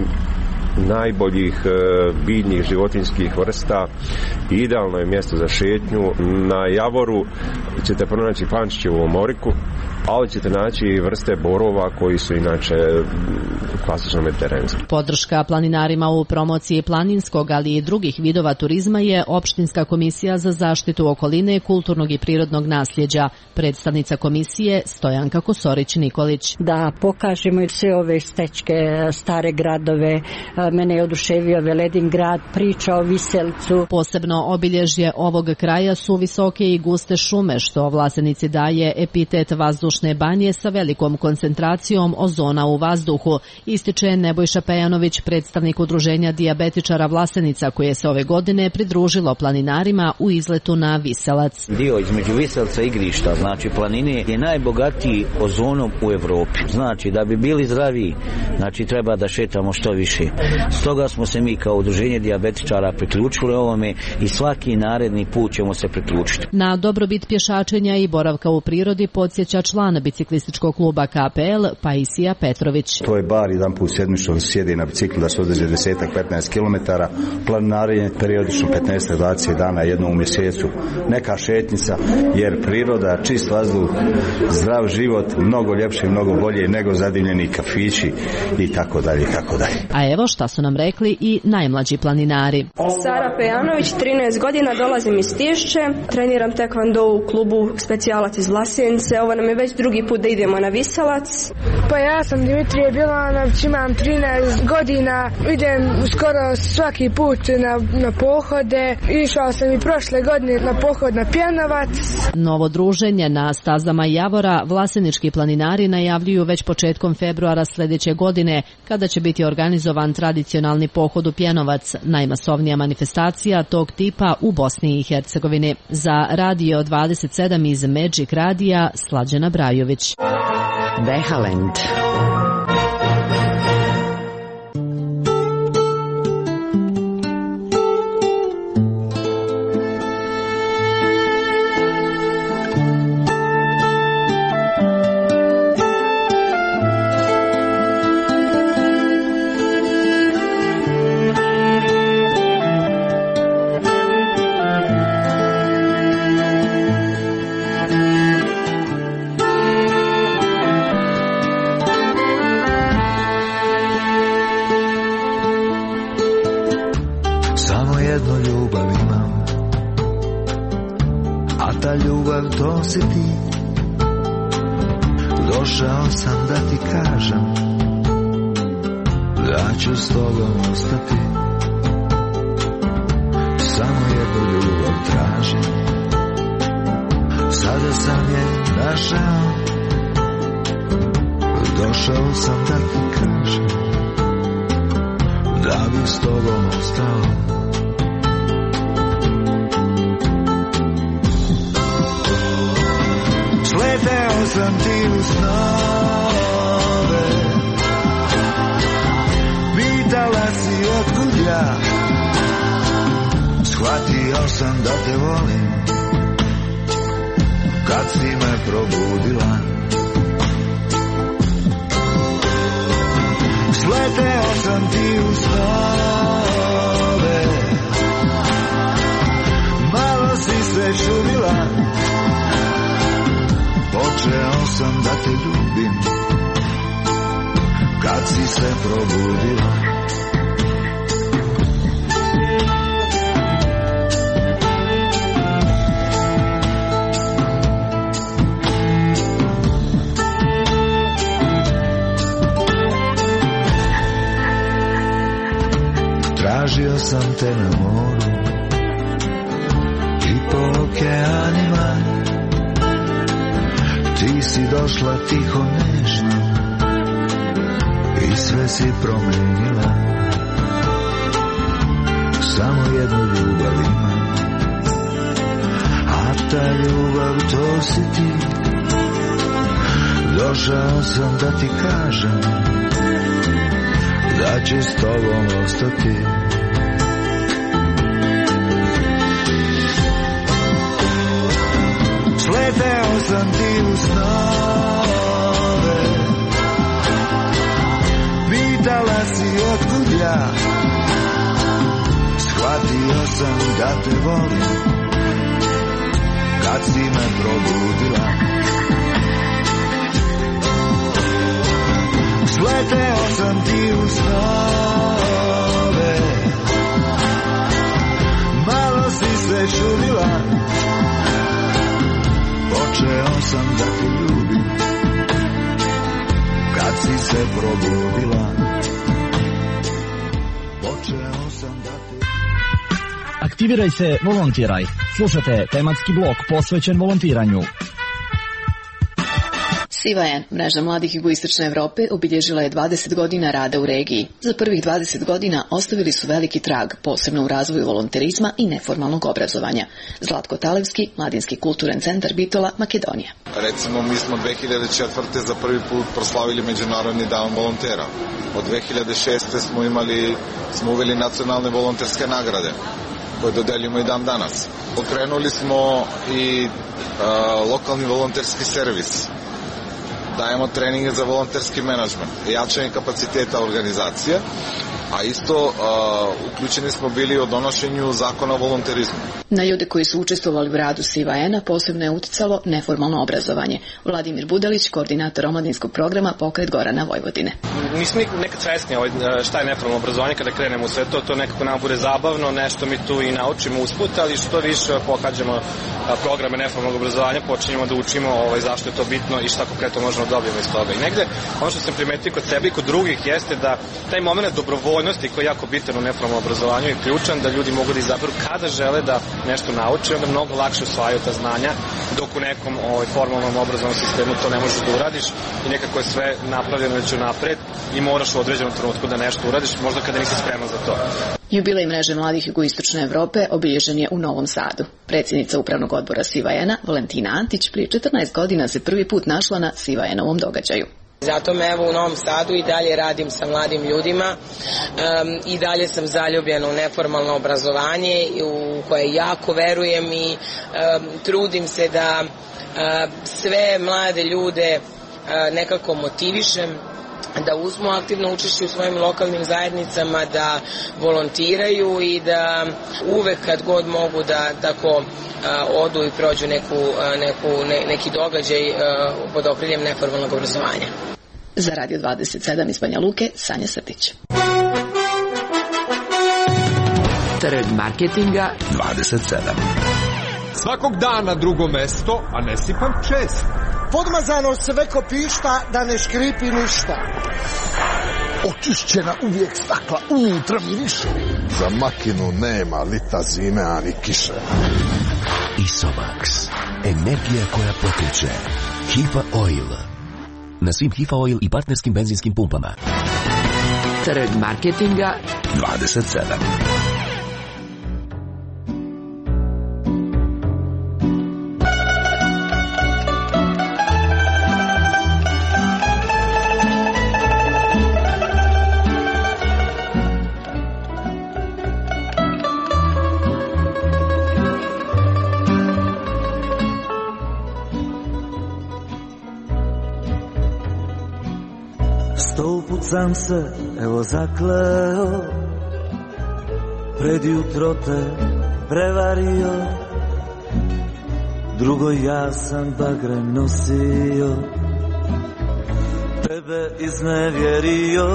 najboljih e, biljnih životinjskih vrsta i idealno je mjesto za šetnju. Na Javoru ćete pronaći Pančićevu omoriku, ali ćete naći i vrste borova koji su inače klasično mediteranski. Podrška planinarima u promociji planinskog, ali i drugih vidova turizma je Opštinska komisija za zaštitu okoline, kulturnog i prirodnog nasljeđa. Predstavnica komisije Stojanka Kosorić-Nikolić. Da pokažemo i sve ove stečke, stare gradove. Mene je oduševio Veledin grad, priča o Viselcu. Posebno obilježje ovog kraja su visoke i guste šume, što Vlasenici daje epitet vazdušne banje sa velikom koncentracijom ozona u vazduhu, ističe Nebojša Pejanović, predstavnik udruženja dijabetičara Vlasenica, koje se ove godine pridružilo planinarima u izletu na Viselac. Dio između Viselca i Grišta, znači planine, je najbogatiji ozonom u Evropi. Znači da bi bili zdravi, znači treba da šetamo što više. Stoga smo se mi kao udruženje dijabetičara priključili ovome i svaki naredni put ćemo se priključiti. Na dobrobit pješačenja i boravka u prirodi podsjeća član biciklističkog kluba K P L Paisija Petrović. To je bar jedan put sedmično sjedi na biciklu da se određe deset do petnaest kilometara, planinarenje periodično petnaest do dvadeset dana jednom u mjesecu, neka šetnica, jer priroda, čist vazduh, zdrav život, mnogo ljepše i mnogo bolje nego zadimljeni kafići i tako dalje, tako dalje. A evo šta su nam rekli i najmlađi planinari. Sara Pejanović, trinaest godina, dolazim iz Tišće, treniram tekvando u klubu Specijalac iz Vlasenice. Ovo nam je već drugi put da idemo na Viselac. Pa ja sam Dimitrije Bilanović, imam trinaest godina, idem skoro svaki put na, na pohode. Išao sam i prošle godine na pohod na Pjenovac. Novo druženje na stazama Javora vlasenički planinari najavljuju već početkom februara sljedeće godine, kada će biti organizovan tradicionalni pohod u Pjenovac, najmasovnija manifestacija tog tipa u Bosni i Hercegovini. Za Radio dvadeset sedam iz Magic Radija, Slađana Brajović. Behalend. Došao sam da ti kažem da ću s tobom ostati. Samo jednu ljubav tražim, sada sam je našao. Došao sam da ti kažem da bi s tobom ostao. Sleteo sam ti u snove, pitala si otkud ja, shvatio sam da te volim, kad si me probudila. Sleteo sam ti u snove, malo si se čudila, počeo sam da te ljubim, kad si se probudila. Tražio sam te na moru i po okeanima, ti si došla tiho nežno i sve si promenila. Samo jednu ljubav imam, a ta ljubav to si ti. Došao sam da ti kažem da ću s tobom ostati. Sleteo sam ti u snove, pitala si otkud ja, shvatio sam da te volim kad si me probudila. Sleteo sam ti u snove, malo si se čudila, počeo sam da te ljubim kad si se probudila. Počeo sam da te... Aktiviraj se, volontiraj. Slušate tematski blok posvećen volontiranju. Siva En, mreža mladih jugoistočne Evrope, obilježila je dvadeset godina rada u regiji. Za prvih dvadeset godina ostavili su veliki trag, posebno u razvoju volonterizma i neformalnog obrazovanja. Zlatko Talevski, Mladinski kulturan centar Bitola, Makedonija. Recimo, mi smo dve hiljade četvrte za prvi put proslavili Međunarodni dan volontera. Od dve hiljade šeste smo imali, smo uveli nacionalne volonterske nagrade, koje dodeljujemo i dan danas. Okrenuli smo i uh, lokalni volonterski servis. Dajemo treninge za volonterski menadžment, jačanje kapaciteta organizacije, a isto uh, uključeni smo bili u donošenju zakona o volonterizmu. Na ljude koji su učestvovali u radu Siva Ena posebno je uticalo neformalno obrazovanje. Vladimir Budalić, koordinator omladinskog programa Pokret Gorana Vojvodine. Nismo nekad svesni šta je neformalno obrazovanje kada krenemo u sve to, to nekako nam bude zabavno, nešto mi tu i naučimo usput, ali što više pohađamo programe neformalnog obrazovanja, počinjemo da učimo ovaj, zašto je to bitno i šta konkretno možemo dobijemo iz toga. I negde, ono što sam primetio kod sebe i kod drugih jeste da taj moment dobrovoljnosti koji je jako bitan u neformalnom obrazovanju je ključan, da ljudi mogu da izaberu kada žele da nešto nauče, onda mnogo lakše usvajaju ta znanja, dok u nekom ovaj, formalnom obrazovnom sistemu to ne možeš da uradiš i nekako je sve napravljeno već unapred i moraš u određenom trenutku da nešto uradiš, možda kada nisi spreman za to. Jubilej mreže mladih jugoistočne Evrope obilježen je u Novom Sadu. Predsjednica upravnog odbora Siva Ena, Valentina Antić, prije četrnaest godina se prvi put našla na Siva Enovom događaju. Zato me evo u Novom Sadu i dalje radim sa mladim ljudima um, i dalje sam zaljubljena u neformalno obrazovanje u koje jako verujem i um, trudim se da uh, sve mlade ljude uh, nekako motivišem da uzmu aktivno učešće u svojim lokalnim zajednicama, da volontiraju i da uvek kad god mogu da tako uh, odu i prođu neku, uh, neku, ne, neki događaj uh, pod okriljem neformalnog obrazovanja. Za Radio dvadeset sedam iz Banja Luke, Sanja Srtić. Trg marketinga dvadeset sedam. Svakog dana drugo mesto, a ne sipam često. Podmazano sve ko pišta, da ne škripi ništa. Očišćena uvijek stakla, unutra miriše. Za makinu nema lita zime, ani kiše. Isomax, energija koja pokreće. Hifa Oil. Na svim Hifa Oil i partnerskim benzinskim pumpama. Trg marketinga dvadeset sedam. Sto put sam se evo zakleo, pred jutro te prevario, drugo ja sam bagre nosio, tebe iznevjerio.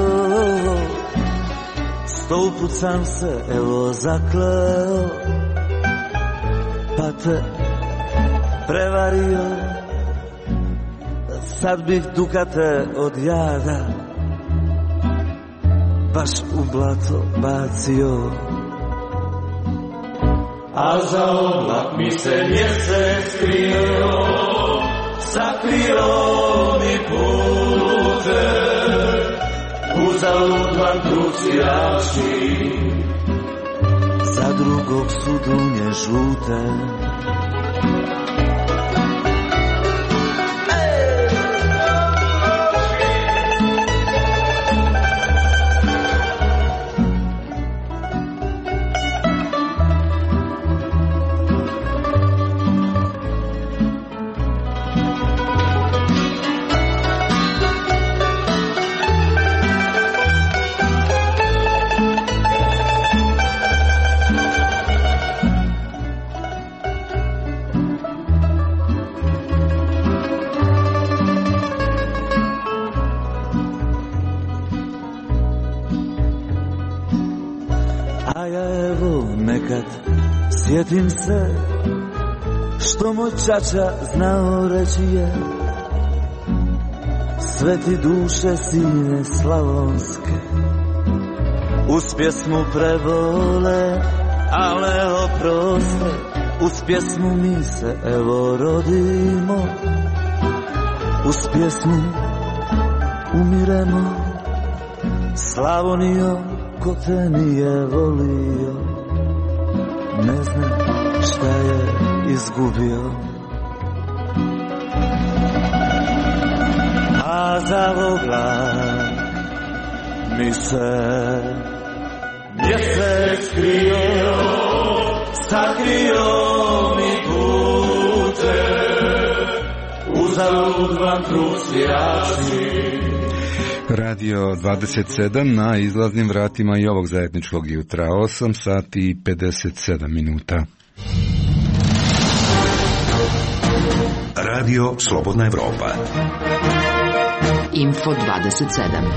Sto put sam se evo zakleo, pa te prevario. Sad bih dukate od jada baš u blato bacio, a za oblak mi se mjesec skrio, sakrio mi pute, uzalud vam trucijaši, za drugog su dunje žute. Sjetim se što moj čača znao reći je, sve ti duše sine slavonske uz pjesmu prevole, ale oproste, uz pjesmu mi se evo rodimo, uz pjesmu umiremo. Slavonio, ko te nije volio, ne znam šta je izgubio. A za oblak mi se mjesec krio, sakrio mi pute, uzalud vam trucijaši. Radio dvadeset sedam na izlaznim vratima i ovog zajedničkog jutra, osam sati i pedeset sedam minuta. Radio Slobodna Evropa. Info dvadeset sedam.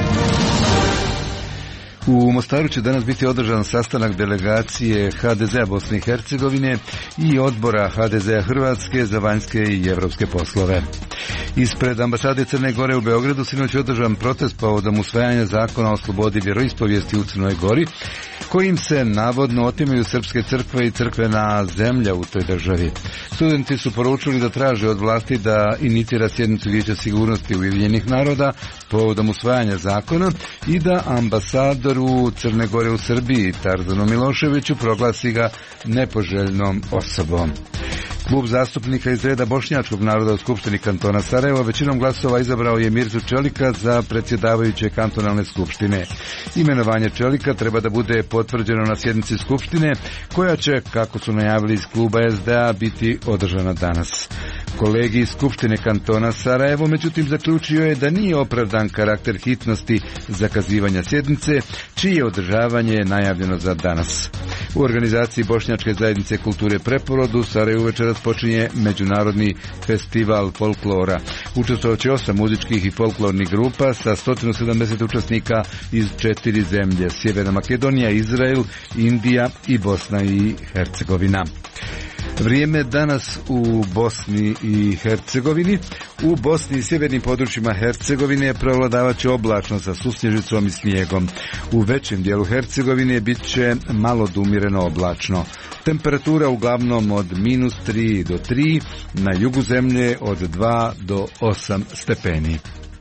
U Mostaru će danas biti održan sastanak delegacije ha de ze a Bosne i Hercegovine i odbora ha de ze a Hrvatske za vanjske i evropske poslove. Ispred ambasade Crne Gore u Beogradu sinoć je održan protest povodom usvajanja zakona o slobodi vjeroispovijesti u Crnoj Gori, kojim se navodno otimaju srpske crkve i crkvena zemlja u toj državi. Studenti su poručili da traže od vlasti da inicira sjednicu Vijeća sigurnosti Ujedinjenih naroda povodom usvajanja zakona i da ambasadoru Crne Gore u Srbiji Tarzanu Miloševiću proglasi ga nepoželjnom osobom. Klub zastupnika iz reda bošnjačkog naroda u Skupštini kantona Sarajevo većinom glasova izabrao je Mirzu Čelika za predsjedavajuće kantonalne skupštine. Imenovanje Čelika treba da bude potvrđeno na sjednici skupštine, koja će, kako su najavili iz kluba es de a, biti održana danas. Kolegi iz Skupštine kantona Sarajevo međutim zaključio je da nije opravdan karakter hitnosti zakazivanja sjednice, čije održavanje je najavljeno za danas. U organizaciji Bošnjačke zajednice kulture Preporod u Sarajevu večeras počinje Međunarodni festival folklora. Učestvovat će osam muzičkih i folklornih grupa sa sto sedamdeset učesnika iz četiri zemlje: Sjeverna Makedonija, Izrael, Indija i Bosna i Hercegovina. Vrijeme danas u Bosni i Hercegovini. U Bosni i sjevernim područjima Hercegovine prevladavat će oblačno sa susnježicom i snijegom. U većem dijelu Hercegovine bit će malo do umjereno oblačno. Temperatura uglavnom od minus tri do tri, na jugu zemlje od dva do osam stepeni.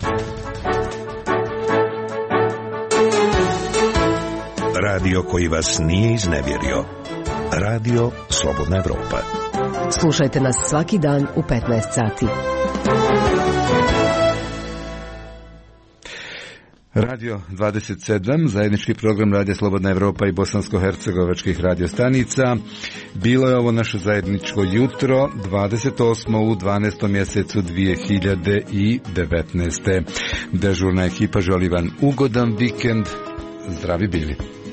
Radio koji vas nije iznevjerio. Radio Slobodna Evropa. Slušajte nas svaki dan u petnaest sati. Radio dvadeset sedam, zajednički program Radija Slobodna Evropa i bosansko-hercegovačkih radiostanica. Bilo je ovo naše zajedničko jutro, dvadeset osmo u dvanaestom mjesecu dvije hiljade devetnaeste. Dežurna ekipa želi vam ugodan vikend. Zdravi bili.